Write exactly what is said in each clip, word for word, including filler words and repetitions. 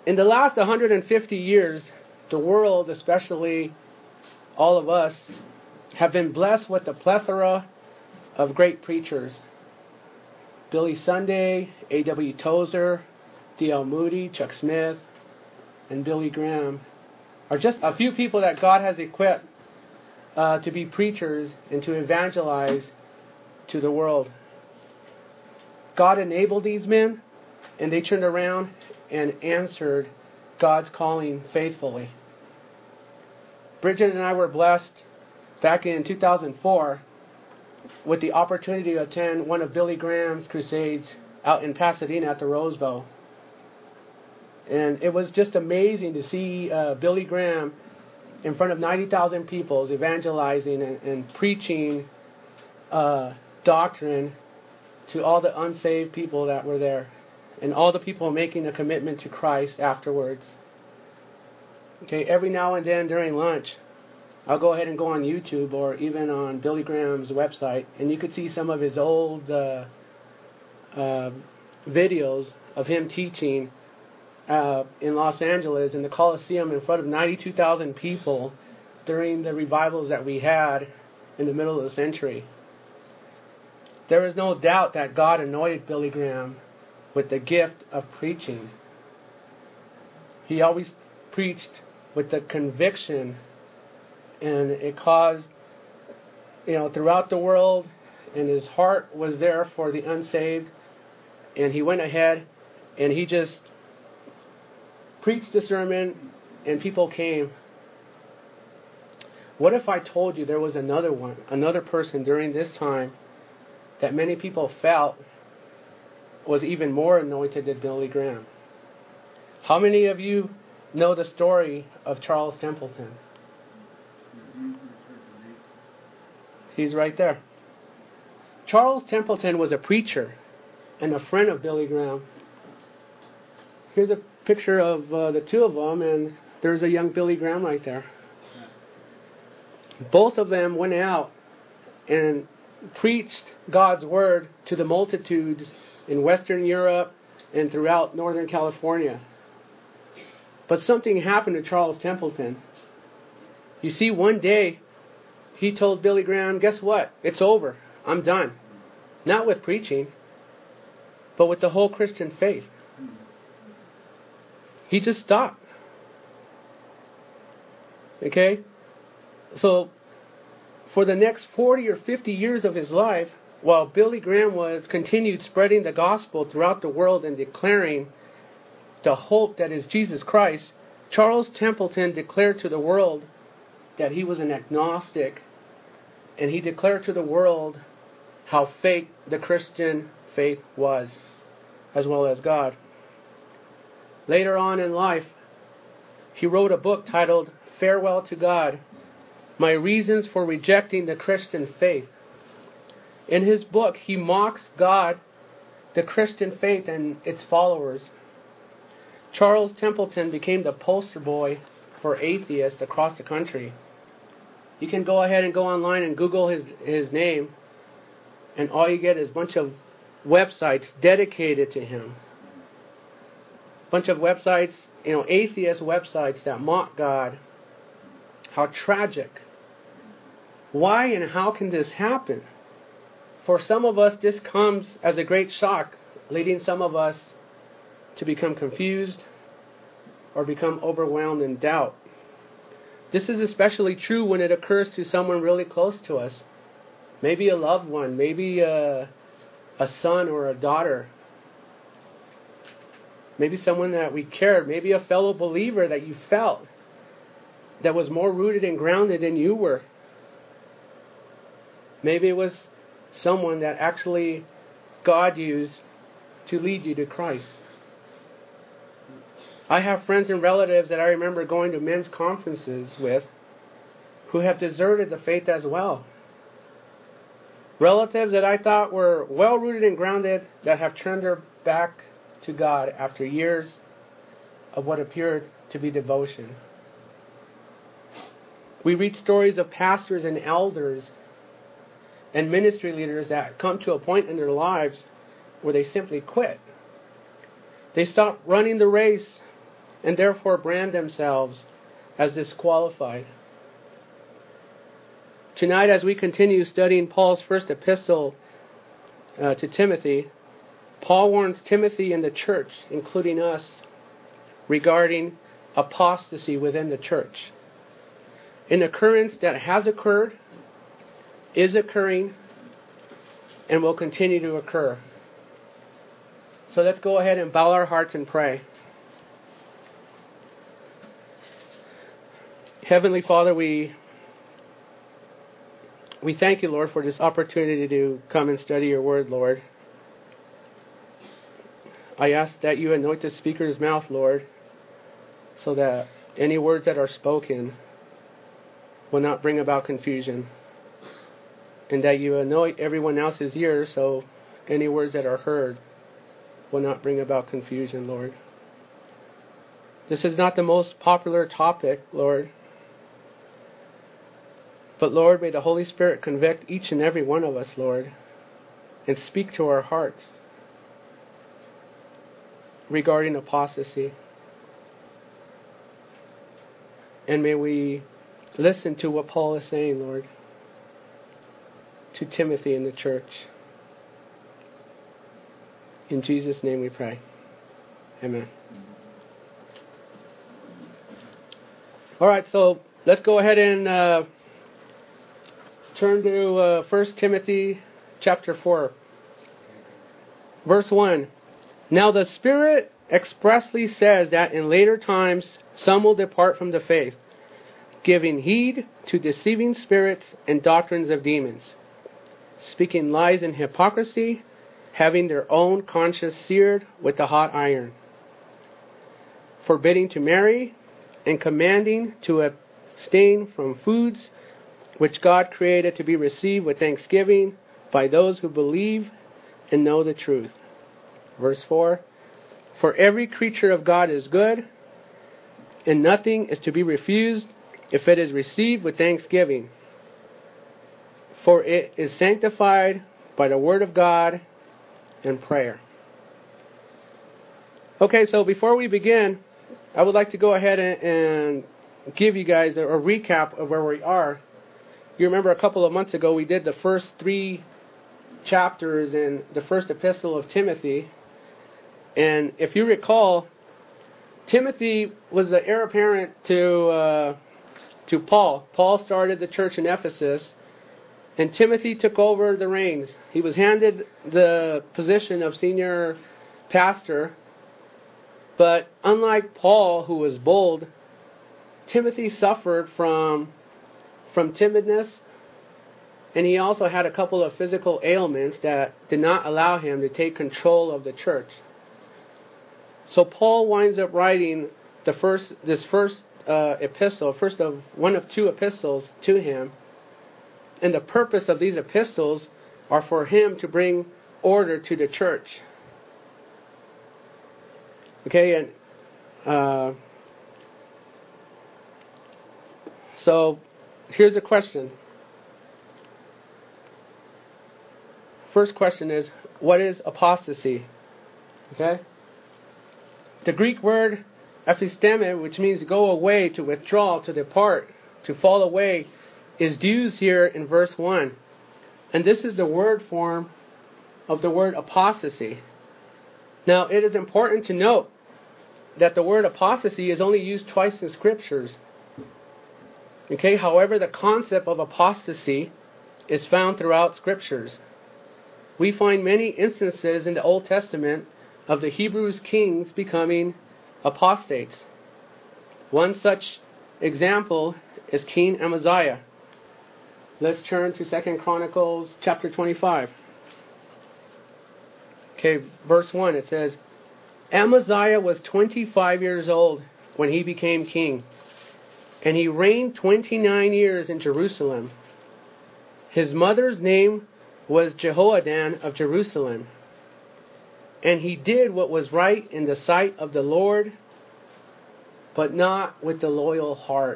In the last one hundred fifty years, the world, especially all of us, have been blessed with a plethora of great preachers. Billy Sunday, A W Tozer, D L Moody, Chuck Smith, and Billy Graham are just a few people that God has equipped uh, to be preachers and to evangelize to the world. God enabled these men, and they turned around and answered God's calling faithfully. Bridget and I were blessed back in two thousand four with the opportunity to attend one of Billy Graham's crusades out in Pasadena at the Rose Bowl. And it was just amazing to see uh, Billy Graham in front of ninety thousand people evangelizing and, and preaching uh, doctrine to all the unsaved people that were there, and all the people making a commitment to Christ afterwards. Okay, every now and then during lunch, I'll go ahead and go on YouTube or even on Billy Graham's website, and you could see some of his old uh, uh, videos of him teaching uh, in Los Angeles in the Coliseum in front of ninety-two thousand people during the revivals that we had in the middle of the century. There is no doubt that God anointed Billy Graham with the gift of preaching. He always preached with the conviction, and it caused, you know, throughout the world, and his heart was there for the unsaved, and he went ahead and he just preached the sermon and people came. What if I told you there was another one, another person during this time that many people felt was even more anointed than Billy Graham? How many of you know the story of Charles Templeton? He's right there. Charles Templeton was a preacher and a friend of Billy Graham. Here's a picture of uh, the two of them, and there's a young Billy Graham right there. Both of them went out and preached God's word to the multitudes in Western Europe and throughout Northern California. But something happened to Charles Templeton. You see, one day he told Billy Graham, guess what? It's over. I'm done. Not with preaching, but with the whole Christian faith. He just stopped. Okay? So, for the next forty or fifty years of his life, while Billy Graham was continued spreading the gospel throughout the world and declaring the hope that is Jesus Christ, Charles Templeton declared to the world that he was an agnostic, and he declared to the world how fake the Christian faith was, as well as God. Later on in life, he wrote a book titled Farewell to God, My Reasons for Rejecting the Christian Faith. In his book, he mocks God, the Christian faith, and its followers. Charles Templeton became the poster boy for atheists across the country. You can go ahead and go online and Google his, his name, and all you get is a bunch of websites dedicated to him. Bunch of websites, you know, atheist websites that mock God. How tragic. Why and how can this happen? For some of us, this comes as a great shock, leading some of us to become confused or become overwhelmed in doubt. This is especially true when it occurs to someone really close to us. Maybe a loved one, maybe a, a son or a daughter. Maybe someone that we cared, maybe a fellow believer that you felt that was more rooted and grounded than you were. Maybe it was someone that actually God used to lead you to Christ. I have friends and relatives that I remember going to men's conferences with who have deserted the faith as well. Relatives that I thought were well rooted and grounded that have turned their back to God after years of what appeared to be devotion. We read stories of pastors and elders and ministry leaders that come to a point in their lives where they simply quit. They stop running the race and therefore brand themselves as disqualified. Tonight, as we continue studying Paul's first epistle uh, to Timothy, Paul warns Timothy and the church, including us, regarding apostasy within the church. An occurrence that has occurred, is occurring, and will continue to occur. So let's go ahead and bow our hearts and pray. Heavenly Father, we we thank you, Lord, for this opportunity to come and study your word, Lord. I ask that you anoint the speaker's mouth, Lord, so that any words that are spoken will not bring about confusion, and that you anoint everyone else's ears so any words that are heard will not bring about confusion, Lord. This is not the most popular topic, Lord, but Lord, may the Holy Spirit convict each and every one of us, Lord, and speak to our hearts regarding apostasy. And may we listen to what Paul is saying, Lord, to Timothy and the church. In Jesus' name we pray. Amen. All right, so let's go ahead and uh, turn to uh, First Timothy chapter four. Verse one. Now the Spirit expressly says that in later times some will depart from the faith, giving heed to deceiving spirits and doctrines of demons, speaking lies and hypocrisy, having their own conscience seared with the hot iron, forbidding to marry, and commanding to abstain from foods which God created to be received with thanksgiving by those who believe and know the truth. Verse four, for every creature of God is good, and nothing is to be refused if it is received with thanksgiving, for it is sanctified by the word of God and prayer. Okay, so before we begin, I would like to go ahead and, and give you guys a, a recap of where we are. You remember a couple of months ago we did the first three chapters in the first epistle of Timothy. And if you recall, Timothy was the heir apparent to uh, to Paul. Paul started the church in Ephesus, and Timothy took over the reins. He was handed the position of senior pastor, but unlike Paul, who was bold, Timothy suffered from from timidness, and he also had a couple of physical ailments that did not allow him to take control of the church. So Paul winds up writing the first this first uh, epistle, first of one of two epistles to him. And the purpose of these epistles are for him to bring order to the church. Okay, and uh, so here's the question. First question is, what is apostasy? Okay? The Greek word ephisteme, which means to go away, to withdraw, to depart, to fall away, is used here in verse one. And this is the word form of the word apostasy. Now, it is important to note that the word apostasy is only used twice in scriptures. Okay, however, the concept of apostasy is found throughout scriptures. We find many instances in the Old Testament of the Hebrews kings becoming apostates. One such example is King Amaziah. Let's turn to Second Chronicles chapter twenty-five. Okay, verse one, it says, Amaziah was twenty-five years old when he became king, and he reigned twenty-nine years in Jerusalem. His mother's name was Jehoadan of Jerusalem. And he did what was right in the sight of the Lord, but not with the loyal heart.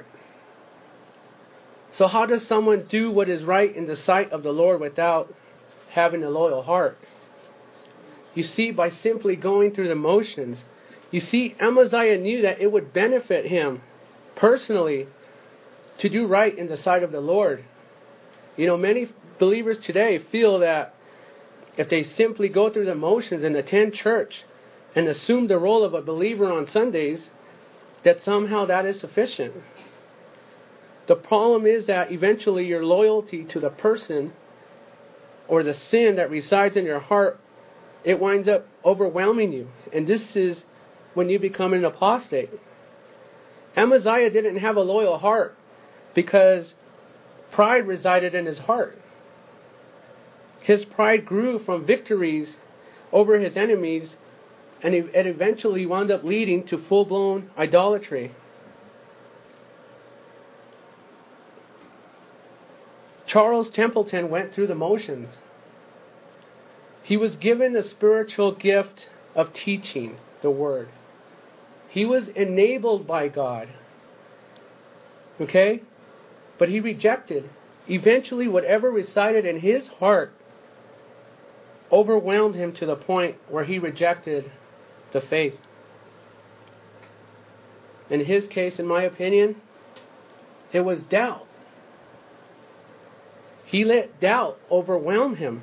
So how does someone do what is right in the sight of the Lord without having a loyal heart? You see, by simply going through the motions. You see, Amaziah knew that it would benefit him personally to do right in the sight of the Lord. You know, many believers today feel that if they simply go through the motions and attend church and assume the role of a believer on Sundays, that somehow that is sufficient. The problem is that eventually your loyalty to the person or the sin that resides in your heart, it winds up overwhelming you. And this is when you become an apostate. Amaziah didn't have a loyal heart because pride resided in his heart. His pride grew from victories over his enemies, and it eventually wound up leading to full-blown idolatry. Charles Templeton went through the motions. He was given the spiritual gift of teaching the Word. He was enabled by God. Okay? But he rejected. Eventually, whatever resided in his heart overwhelmed him to the point where he rejected the faith. In his case, in my opinion, it was doubt. He let doubt overwhelm him.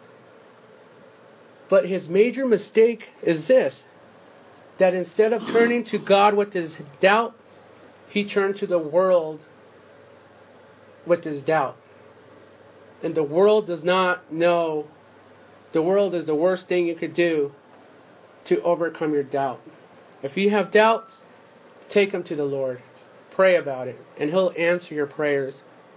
But his major mistake is this, that instead of turning to God with his doubt, he turned to the world with his doubt. And the world does not know. The world is the worst thing you could do to overcome your doubt. If you have doubts, take them to the Lord. Pray about it, and He'll answer your prayers.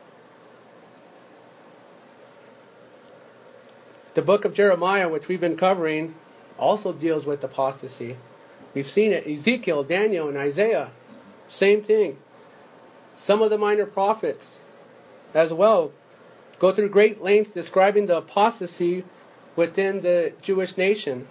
The book of Jeremiah, which we've been covering, also deals with apostasy. We've seen it. Ezekiel, Daniel, and Isaiah. Same thing. Some of the minor prophets as well go through great lengths describing the apostasy within the Jewish nation.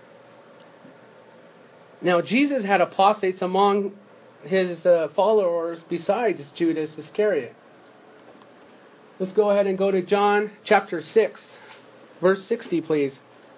Now, Jesus had apostates among his uh, followers besides Judas Iscariot. Let's go ahead and go to John chapter six, verse sixty, please.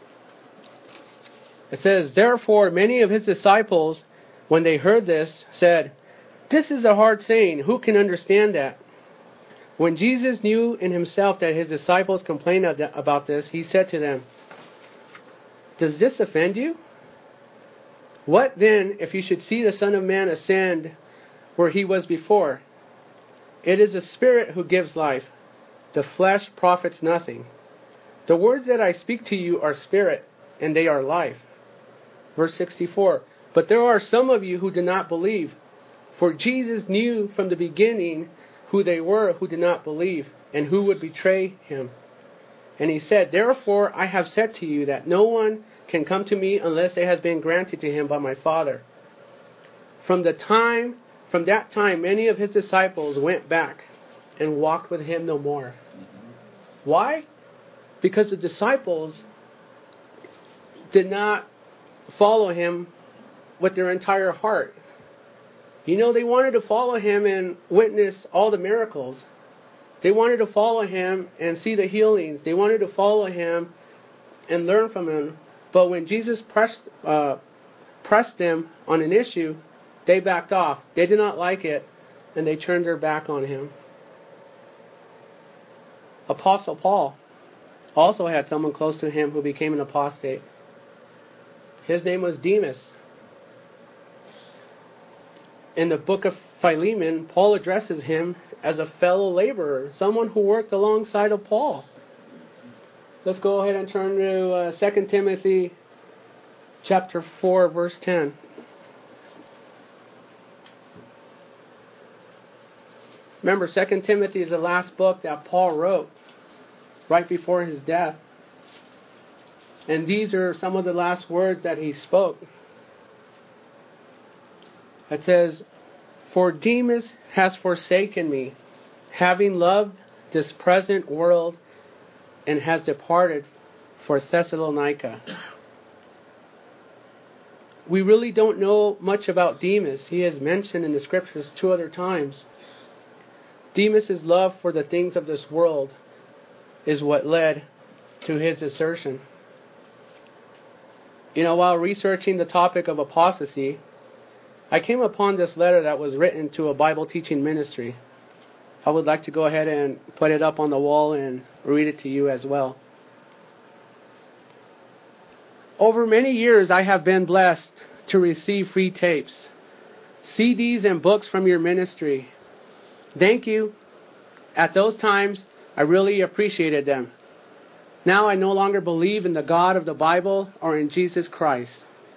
It says, "Therefore many of his disciples, when they heard this, said, 'This is a hard saying. Who can understand that?' When Jesus knew in himself that his disciples complained about this, he said to them, 'Does this offend you? What then if you should see the Son of Man ascend where he was before? It is the Spirit who gives life. The flesh profits nothing. The words that I speak to you are spirit, and they are life.'" Verse sixty-four, "But there are some of you who do not believe. For Jesus knew from the beginning who they were who did not believe, and who would betray him. And he said, 'Therefore I have said to you that no one can come to me unless it has been granted to him by my Father.' From the time, from that time, many of his disciples went back and walked with him no more." Why? Because the disciples did not follow him with their entire heart. You know, they wanted to follow him and witness all the miracles. They wanted to follow him and see the healings. They wanted to follow him and learn from him. But when Jesus pressed uh, pressed them on an issue, they backed off. They did not like it, and they turned their back on him. Apostle Paul also had someone close to him who became an apostate. His name was Demas. In the book of Philemon, Paul addresses him as a fellow laborer, someone who worked alongside of Paul. Let's go ahead and turn to uh, Second Timothy chapter four, verse ten. Remember, Second Timothy is the last book that Paul wrote right before his death. And these are some of the last words that he spoke. It says, "For Demas has forsaken me, having loved this present world, and has departed for Thessalonica." We really don't know much about Demas. He is mentioned in the scriptures two other times. Demas' love for the things of this world is what led to his desertion. You know, while researching the topic of apostasy, I came upon this letter that was written to a Bible teaching ministry. I would like to go ahead and put it up on the wall and read it to you as well. Over many years, I have been blessed to receive free tapes, C Ds, and books from your ministry. Thank you. At those times, I really appreciated them. Now I no longer believe in the God of the Bible or in Jesus Christ.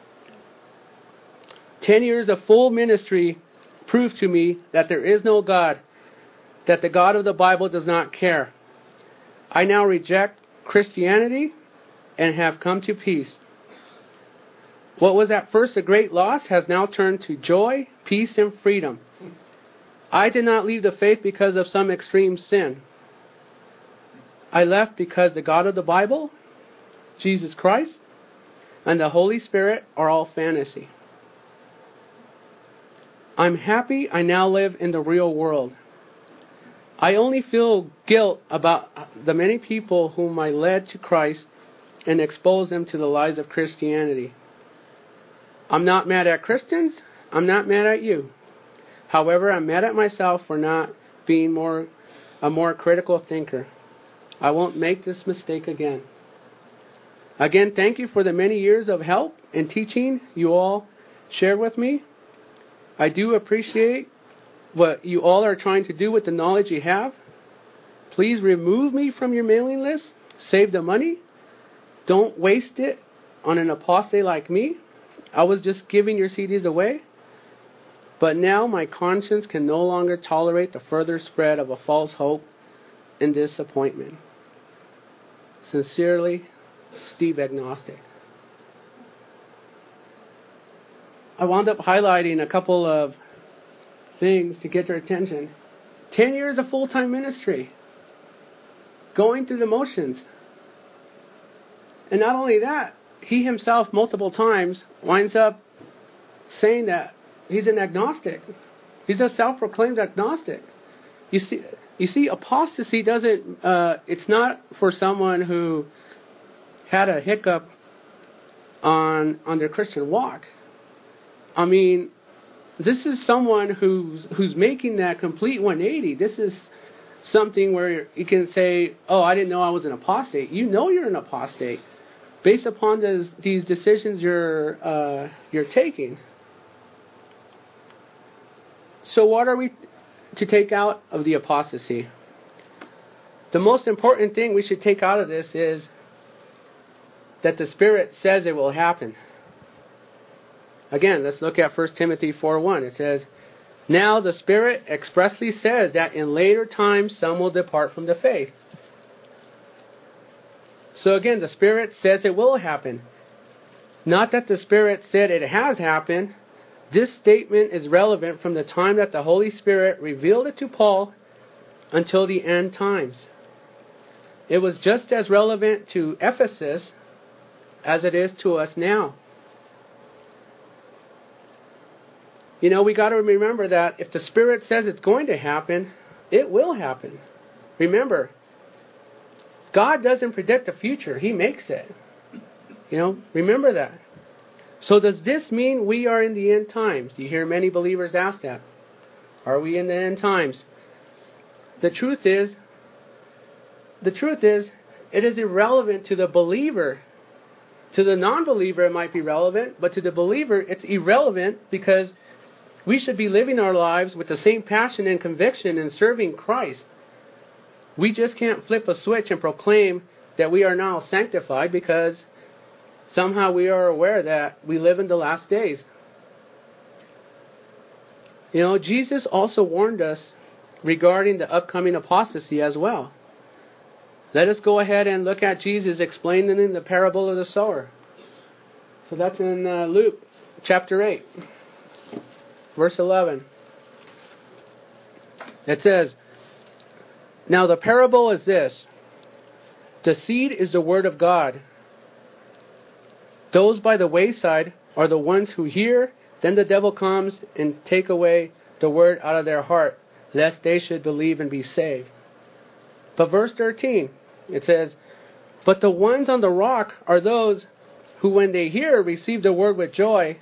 Ten years of full ministry proved to me that there is no God, that the God of the Bible does not care. I now reject Christianity and have come to peace. What was at first a great loss has now turned to joy, peace, and freedom. I did not leave the faith because of some extreme sin. I left because the God of the Bible, Jesus Christ, and the Holy Spirit are all fantasy. I'm happy I now live in the real world. I only feel guilt about the many people whom I led to Christ and exposed them to the lies of Christianity. I'm not mad at Christians. I'm not mad at you. However, I'm mad at myself for not being more a more critical thinker. I won't make this mistake again. Again, thank you for the many years of help and teaching you all shared with me. I do appreciate what you all are trying to do with the knowledge you have. Please remove me from your mailing list. Save the money. Don't waste it on an apostate like me. I was just giving your C Ds away. But now my conscience can no longer tolerate the further spread of a false hope and disappointment. Sincerely, Steve Agnostic. I wound up highlighting a couple of things to get their attention. Ten years of full-time ministry. Going through the motions. And not only that, he himself multiple times winds up saying that he's an agnostic. He's a self-proclaimed agnostic. You see, you see, apostasy doesn't, uh, it's not for someone who had a hiccup on, on their Christian walk. I mean, this is someone who's, who's making that complete one eighty. This is something where you can say, oh, I didn't know I was an apostate. You know you're an apostate based upon this, these decisions you're, uh, you're taking. So what are we to take out of the apostasy? The most important thing we should take out of this is that the Spirit says it will happen. Again, let's look at First Timothy four one. It says, now the Spirit expressly says that in later times some will depart from the faith. So again, the Spirit says it will happen. Not that the Spirit said it has happened. This statement is relevant from the time that the Holy Spirit revealed it to Paul until the end times. It was just as relevant to Ephesus as it is to us now. You know, we got to remember that if the Spirit says it's going to happen, it will happen. Remember, God doesn't predict the future. He makes it. You know, remember that. So does this mean we are in the end times? You hear many believers ask that. Are we in the end times? The truth is, the truth is, it is irrelevant to the believer. To the non-believer it might be relevant, but to the believer it's irrelevant because we should be living our lives with the same passion and conviction in serving Christ. We just can't flip a switch and proclaim that we are now sanctified because somehow we are aware that we live in the last days. You know, Jesus also warned us regarding the upcoming apostasy as well. Let us go ahead and look at Jesus explaining the parable of the sower. So that's in uh, Luke chapter eight, verse eleven. It says, now the parable is this. The seed is the word of God. Those by the wayside are the ones who hear, then the devil comes and take away the word out of their heart, lest they should believe and be saved. But verse thirteen, it says, but the ones on the rock are those who when they hear receive the word with joy,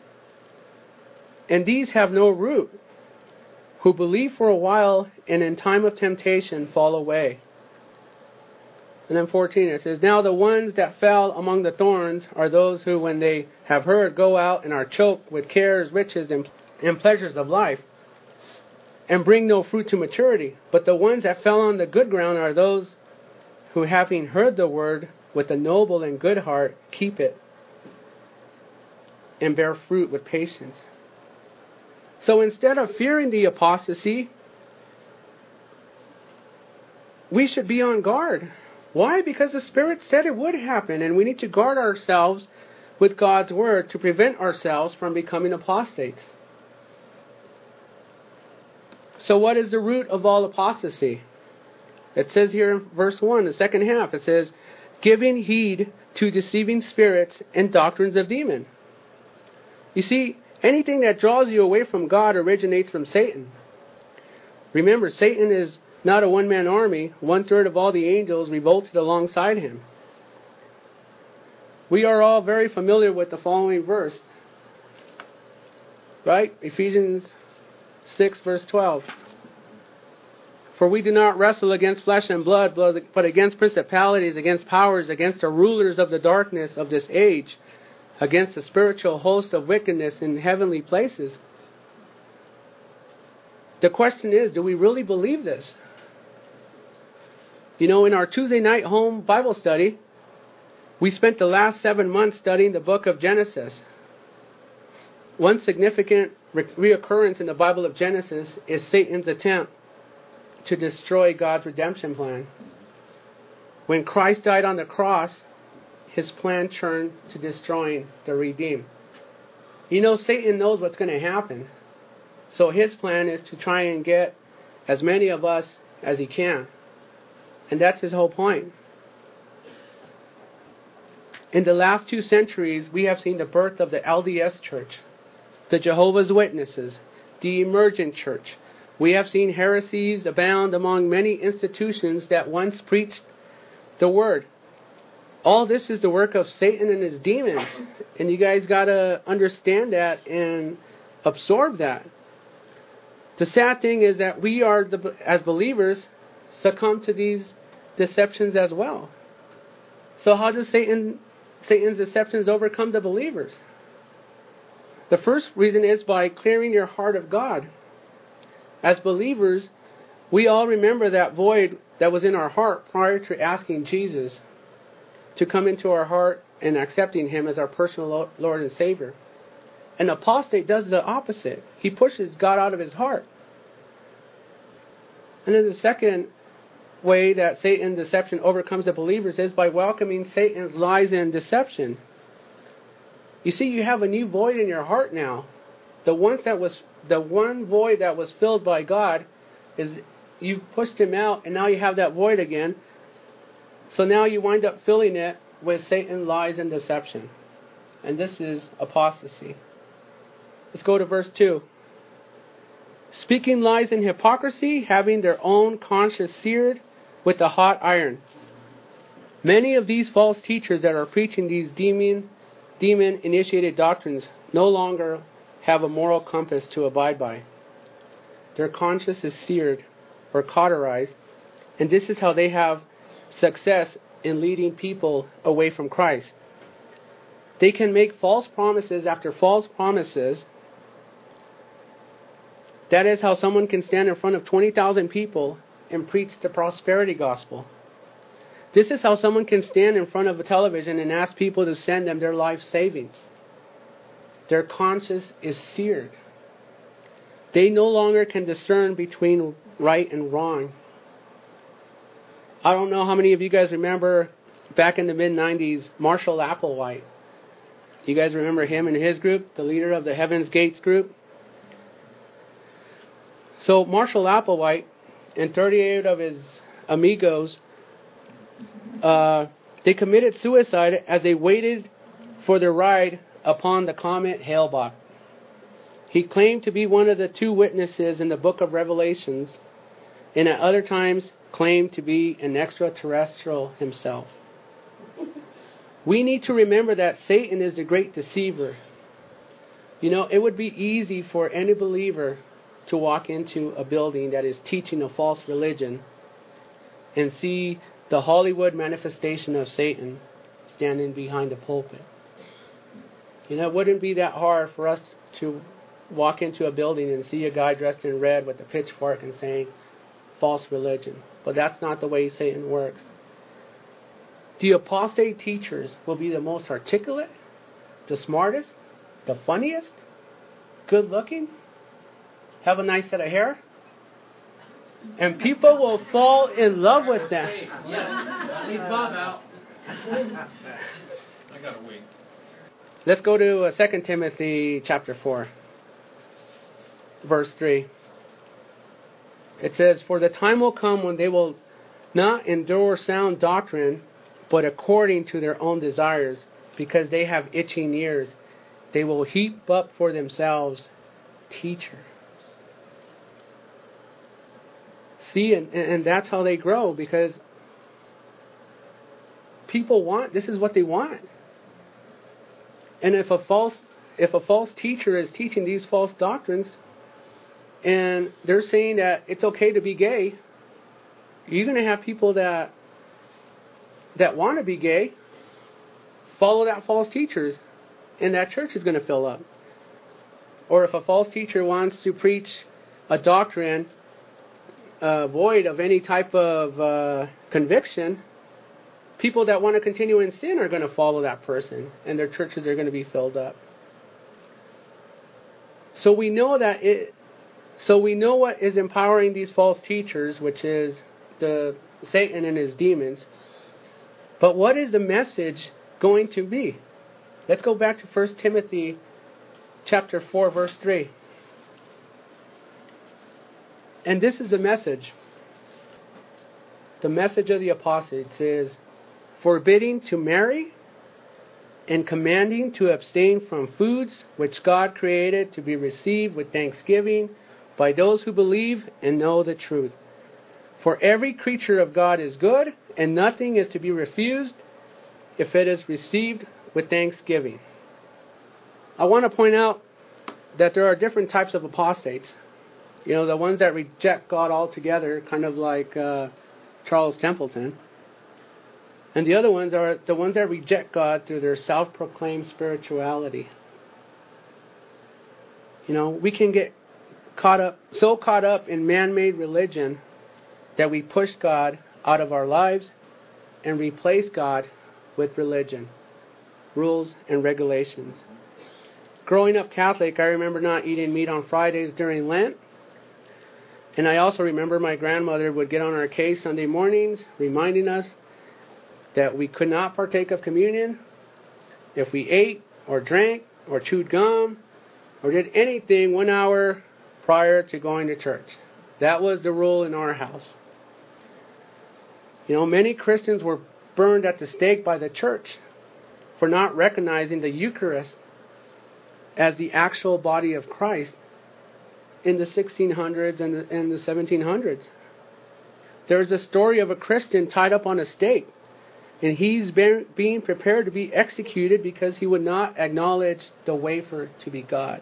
and these have no root, who believe for a while and in time of temptation fall away. And then fourteen, it says, now the ones that fell among the thorns are those who, when they have heard, go out and are choked with cares, riches, and, and pleasures of life, and bring no fruit to maturity. But the ones that fell on the good ground are those who, having heard the word with a noble and good heart, keep it, and bear fruit with patience. So instead of fearing the apostasy, we should be on guard. Why? Because the Spirit said it would happen, and we need to guard ourselves with God's word to prevent ourselves from becoming apostates. So what is the root of all apostasy? It says here in verse one, the second half, it says, giving heed to deceiving spirits and doctrines of demons. You see, anything that draws you away from God originates from Satan. Remember, Satan is not a one-man army. One-third of all the angels revolted alongside him. We are all very familiar with the following verse. Right? Ephesians six, verse twelve. For we do not wrestle against flesh and blood, but against principalities, against powers, against the rulers of the darkness of this age, against the spiritual host of wickedness in heavenly places. The question is, do we really believe this? You know, in our Tuesday night home Bible study, we spent the last seven months studying the book of Genesis. One significant re- reoccurrence in the Bible of Genesis is Satan's attempt to destroy God's redemption plan. When Christ died on the cross, his plan turned to destroying the redeemed. You know, Satan knows what's going to happen. So his plan is to try and get as many of us as he can. And that's his whole point. In the last two centuries, we have seen the birth of the L D S Church, the Jehovah's Witnesses, the Emergent Church. We have seen heresies abound among many institutions that once preached the Word. All this is the work of Satan and his demons. And you guys got to understand that and absorb that. The sad thing is that we are, the, as believers, succumb to these deceptions as well. So how does Satan, Satan's deceptions overcome the believers? The first reason is by clearing your heart of God. As believers, we all remember that void that was in our heart prior to asking Jesus to come into our heart and accepting him as our personal Lord and Savior. An apostate does the opposite. He pushes God out of his heart. And then the second way that Satan's deception overcomes the believers is by welcoming Satan's lies and deception. You see, you have a new void in your heart now. The one that was the one void that was filled by God is you've pushed him out, and now you have that void again. So now you wind up filling it with Satan's lies and deception. And this is apostasy. Let's go to verse two. Speaking lies and hypocrisy, having their own conscience seared with a hot iron. Many of these false teachers that are preaching these demon, demon-initiated doctrines no longer have a moral compass to abide by. Their conscience is seared or cauterized, and this is how they have success in leading people away from Christ. They can make false promises after false promises. That is how someone can stand in front of twenty thousand people and preach the prosperity gospel. This is how someone can stand in front of a television and ask people to send them their life savings. Their conscience is seared. They no longer can discern between right and wrong. I don't know how many of you guys remember back in the mid nineties, Marshall Applewhite. You guys remember him and his group, the leader of the Heaven's Gates group? So Marshall Applewhite and thirty-eight of his amigos, uh, they committed suicide as they waited for their ride upon the comet Hale-Bopp. He claimed to be one of the two witnesses in the book of Revelations, and at other times claimed to be an extraterrestrial himself. We need to remember that Satan is the great deceiver. You know, it would be easy for any believer to walk into a building that is teaching a false religion and see the Hollywood manifestation of Satan standing behind the pulpit. You know, it wouldn't be that hard for us to walk into a building and see a guy dressed in red with a pitchfork and saying, false religion. But that's not the way Satan works. The apostate teachers will be the most articulate, the smartest, the funniest, good looking, have a nice set of hair, and people will fall in love with them. Leave Bob out. I gotta wait. Let's go to uh, Second Timothy chapter four, verse three. It says, "For the time will come when they will not endure sound doctrine, but according to their own desires, because they have itching ears, they will heap up for themselves teachers." See, and, and that's how they grow, because people want, this is what they want. And if a false if a false teacher is teaching these false doctrines, and they're saying that it's okay to be gay, you're going to have people that that want to be gay follow that false teachers, and that church is going to fill up. Or if a false teacher wants to preach a doctrine uh, void of any type of uh, conviction, people that want to continue in sin are going to follow that person, and their churches are going to be filled up. So we know that it. So we know what is empowering these false teachers, which is the Satan and his demons. But what is the message going to be? Let's go back to First Timothy chapter four, verse three. And this is the message. The message of the apostle. It says, "Forbidding to marry and commanding to abstain from foods which God created to be received with thanksgiving by those who believe and know the truth. For every creature of God is good, and nothing is to be refused if it is received with thanksgiving." I want to point out that there are different types of apostates. You know, the ones that reject God altogether, kind of like uh, Charles Templeton. And the other ones are the ones that reject God through their self-proclaimed spirituality. You know, we can get caught up, so caught up in man-made religion that we push God out of our lives and replace God with religion, rules, and regulations. Growing up Catholic, I remember not eating meat on Fridays during Lent. And I also remember my grandmother would get on our case Sunday mornings, reminding us that we could not partake of communion if we ate or drank or chewed gum or did anything one hour prior to going to church. That was the rule in our house. You know, many Christians were burned at the stake by the church for not recognizing the Eucharist as the actual body of Christ in the sixteen hundreds and the, and the seventeen hundreds. There's a story of a Christian tied up on a stake, and he's being, being prepared to be executed because he would not acknowledge the wafer to be God.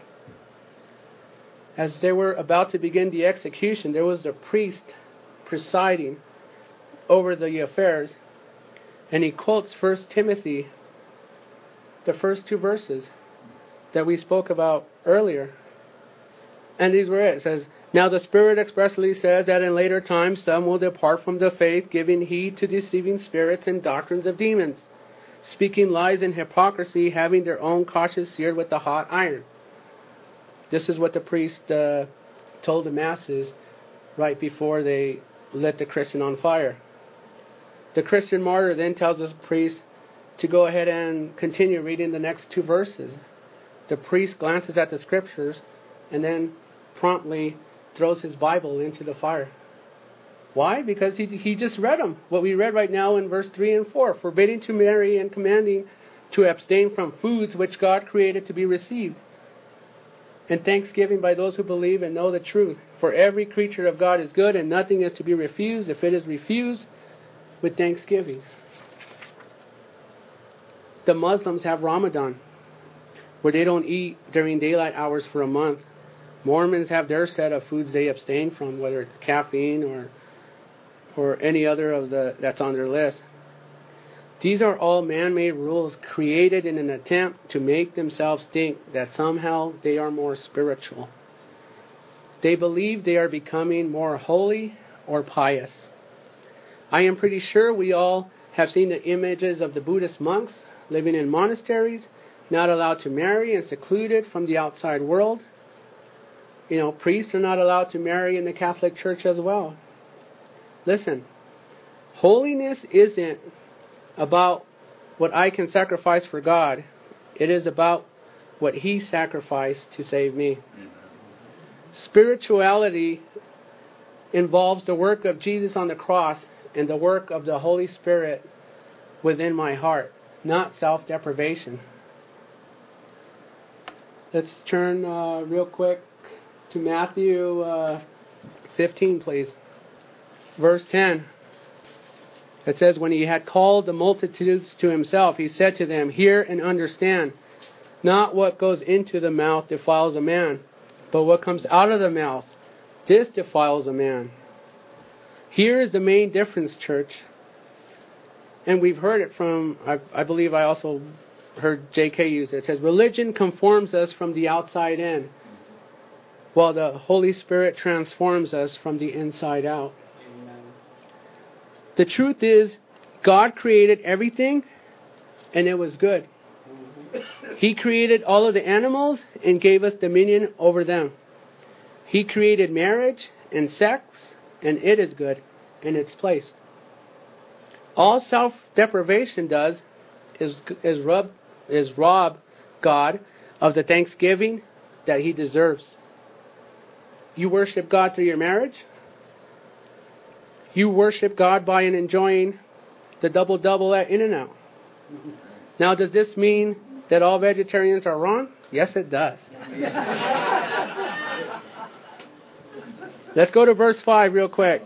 As they were about to begin the execution, there was a priest presiding over the affairs, and he quotes First Timothy, the first two verses that we spoke about earlier. And these were it. It says, "Now the Spirit expressly says that in later times some will depart from the faith, giving heed to deceiving spirits and doctrines of demons, speaking lies and hypocrisy, having their own conscience seared with a hot iron." This is what the priest uh, told the masses right before they lit the Christian on fire. The Christian martyr then tells the priest to go ahead and continue reading the next two verses. The priest glances at the scriptures and then promptly throws his Bible into the fire. Why? Because he he just read them. What we read right now in verse three and four. Forbidding to marry and commanding to abstain from foods which God created to be received, and thanksgiving by those who believe and know the truth. For every creature of God is good, and nothing is to be refused if it is refused with thanksgiving. the Muslims have Ramadan, where they don't eat during daylight hours for a month. Mormons have their set of foods they abstain from, whether it's caffeine or or any other of the that's on their list. These are all man-made rules created in an attempt to make themselves think that somehow they are more spiritual. They believe they are becoming more holy or pious. I am pretty sure we all have seen the images of the Buddhist monks living in monasteries, not allowed to marry and secluded from the outside world. You know, priests are not allowed to marry in the Catholic Church as well. Listen, holiness isn't about what I can sacrifice for God. It is about what He sacrificed to save me. Spirituality involves the work of Jesus on the cross and the work of the Holy Spirit within my heart, not self-deprivation. Let's turn uh, real quick to Matthew uh, fifteen, please. Verse ten. It says, when He had called the multitudes to Himself, He said to them, hear and understand. Not what goes into the mouth defiles a man, but what comes out of the mouth, this defiles a man. Here is the main difference, church. And we've heard it from, I, I believe I also heard J K use it. It says, religion conforms us from the outside in, while the Holy Spirit transforms us from the inside out. The truth is, God created everything, and it was good. He created all of the animals and gave us dominion over them. He created marriage and sex, and it is good in its place. All self-deprivation does is is rob is rob God of the thanksgiving that He deserves. You worship God through your marriage. You worship God by enjoying the double-double at In-N-Out. Now, does this mean that all vegetarians are wrong? Yes, it does. Let's go to verse five real quick.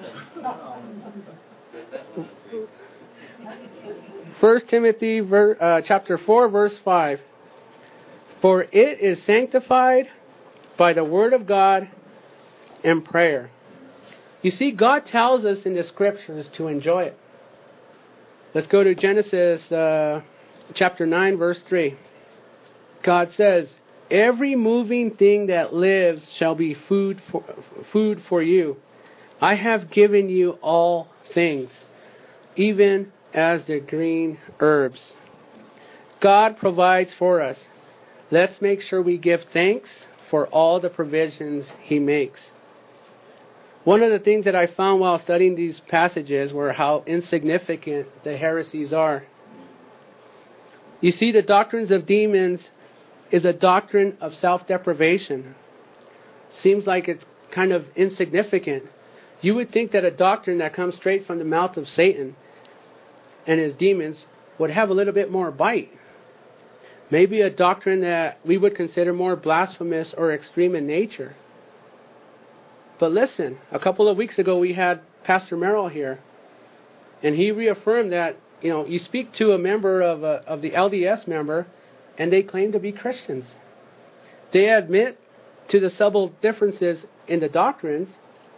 First Timothy ver, uh, chapter four, verse five. For it is sanctified by the word of God and prayer. You see, God tells us in the Scriptures to enjoy it. Let's go to Genesis uh, chapter nine, verse three. God says, every moving thing that lives shall be food for, food for you. I have given you all things, even as the green herbs. God provides for us. Let's make sure we give thanks for all the provisions He makes. One of the things that I found while studying these passages were how insignificant the heresies are. You see, the doctrines of demons is a doctrine of self-deprivation. Seems like it's kind of insignificant. You would think that a doctrine that comes straight from the mouth of Satan and his demons would have a little bit more bite. Maybe a doctrine that we would consider more blasphemous or extreme in nature. But listen, a couple of weeks ago we had Pastor Merrill here, and he reaffirmed that, you know, you speak to a member of a, of the L D S member, and they claim to be Christians. They admit to the subtle differences in the doctrines.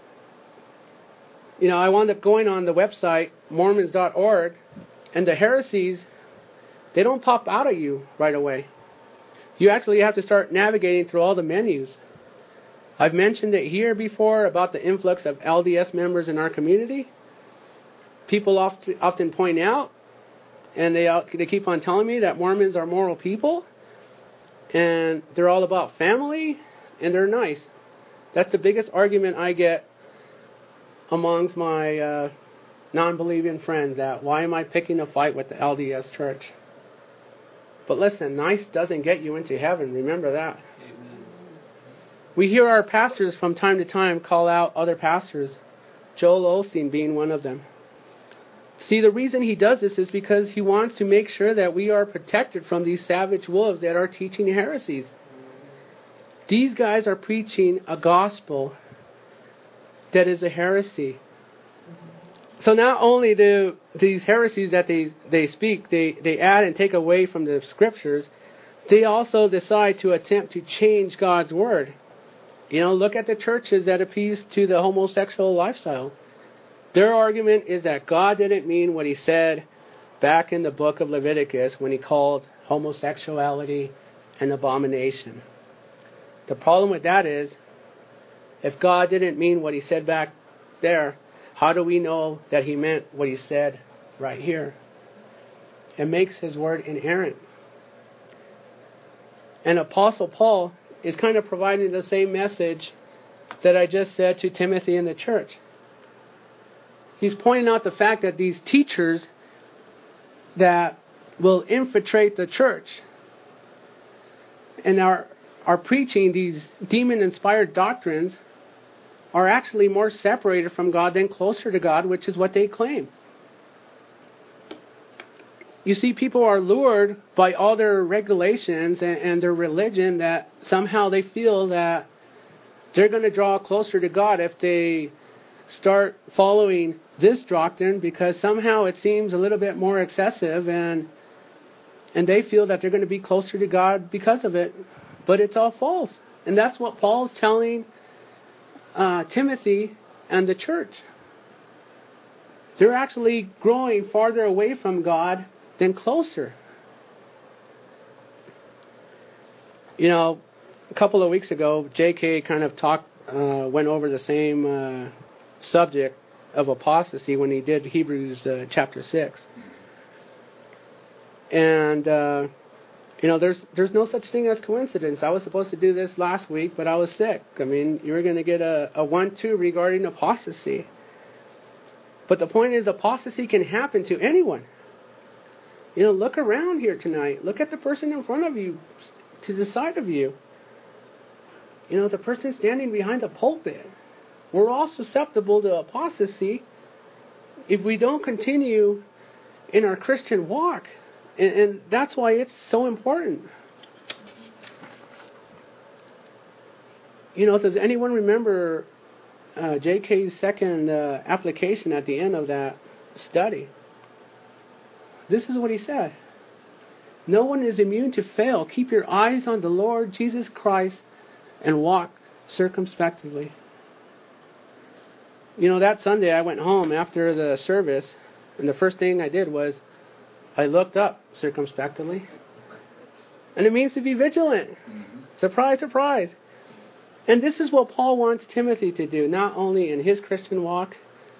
You know, I wound up going on the website, Mormons dot org, and the heresies, they don't pop out at you right away. You actually have to start navigating through all the menus. I've mentioned it here before about the influx of L D S members in our community. People often, often point out, and they they keep on telling me that Mormons are moral people, and they're all about family, and they're nice. That's the biggest argument I get amongst my uh, non-believing friends, that why am I picking a fight with the L D S church? But listen, nice doesn't get you into heaven. Remember that. We hear our pastors from time to time call out other pastors, Joel Osteen being one of them. See, the reason he does this is because he wants to make sure that we are protected from these savage wolves that are teaching heresies. These guys are preaching a gospel that is a heresy. So not only do these heresies that they, they speak, they, they add and take away from the scriptures, they also decide to attempt to change God's word. You know, look at the churches that appease to the homosexual lifestyle. Their argument is that God didn't mean what he said back in the book of Leviticus when he called homosexuality an abomination. The problem with that is, if God didn't mean what he said back there, how do we know that he meant what he said right here? It makes his word inerrant. And Apostle Paul is kind of providing the same message that I just said to Timothy in the church. He's pointing out the fact that these teachers that will infiltrate the church and are, are preaching these demon-inspired doctrines are actually more separated from God than closer to God, which is what they claim. You see, people are lured by all their regulations and, and their religion that somehow they feel that they're going to draw closer to God if they start following this doctrine, because somehow it seems a little bit more excessive, and and they feel that they're going to be closer to God because of it. But it's all false. And that's what Paul's telling uh, Timothy and the church. They're actually growing farther away from God than closer. You know, a couple of weeks ago, J K kind of talked, uh, went over the same uh, subject of apostasy when he did Hebrews uh, chapter six. And, uh, you know, there's there's no such thing as coincidence. I was supposed to do this last week, but I was sick. I mean, you were going to get a, a one two regarding apostasy. But the point is, apostasy can happen to anyone. You know, look around here tonight. Look at the person in front of you, to the side of you. You know, the person standing behind the pulpit. We're all susceptible to apostasy if we don't continue in our Christian walk. And, and that's why it's so important. You know, does anyone remember uh, J K's second uh, application at the end of that study? This is what he said. No one is immune to fail. Keep your eyes on the Lord Jesus Christ and walk circumspectly. You know, that Sunday I went home after the service, and the first thing I did was I looked up circumspectly. And it means to be vigilant. Mm-hmm. Surprise, surprise. And this is what Paul wants Timothy to do, not only in his Christian walk,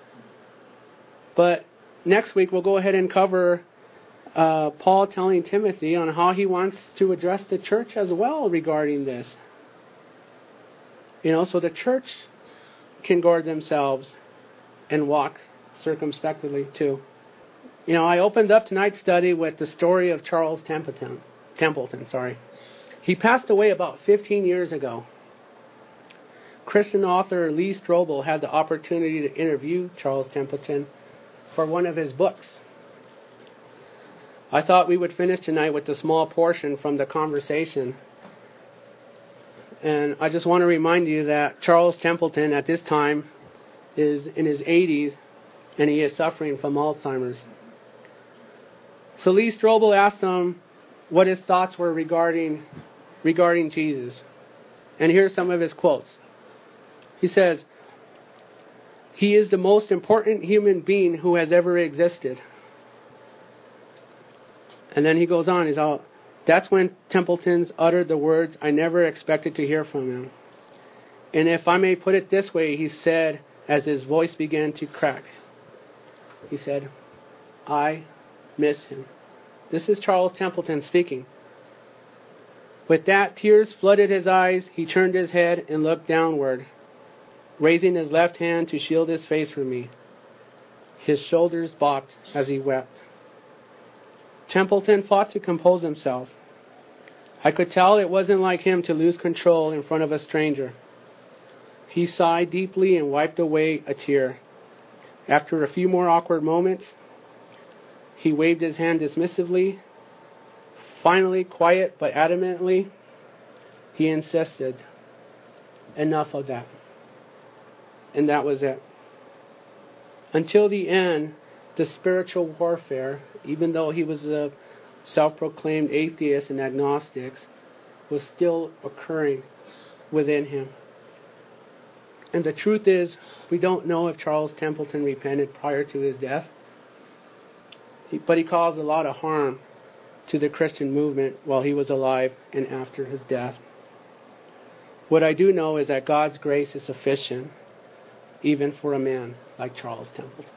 but next week we'll go ahead and cover uh, Paul telling Timothy on how he wants to address the church as well regarding this. You know, so the church can guard themselves and walk circumspectly too. You know, I opened up tonight's study with the story of Charles Templeton. Templeton, sorry. He passed away about fifteen years ago. Christian author Lee Strobel had the opportunity to interview Charles Templeton for one of his books. I thought we would finish tonight with a small portion from the conversation. And I just want to remind you that Charles Templeton at this time is in his eighties and he is suffering from Alzheimer's. So Lee Strobel asked him what his thoughts were regarding regarding Jesus. And here's some of his quotes. He says, "He is the most important human being who has ever existed." And then he goes on, he's all, that's when Templeton's uttered the words I never expected to hear from him. And if I may put it this way, he said as his voice began to crack, he said, I miss him. This is Charles Templeton speaking. With that, tears flooded his eyes. He turned his head and looked downward, raising his left hand to shield his face from me. His shoulders bobbed as he wept. Templeton fought to compose himself. I could tell it wasn't like him to lose control in front of a stranger. He sighed deeply and wiped away a tear. After a few more awkward moments, he waved his hand dismissively. Finally, quiet but adamantly, he insisted, enough of that. And that was it. Until the end, the spiritual warfare, even though he was a self-proclaimed atheist and agnostics, was still occurring within him. And the truth is, we don't know if Charles Templeton repented prior to his death, but he caused a lot of harm to the Christian movement while he was alive and after his death. What I do know is that God's grace is sufficient, even for a man like Charles Templeton.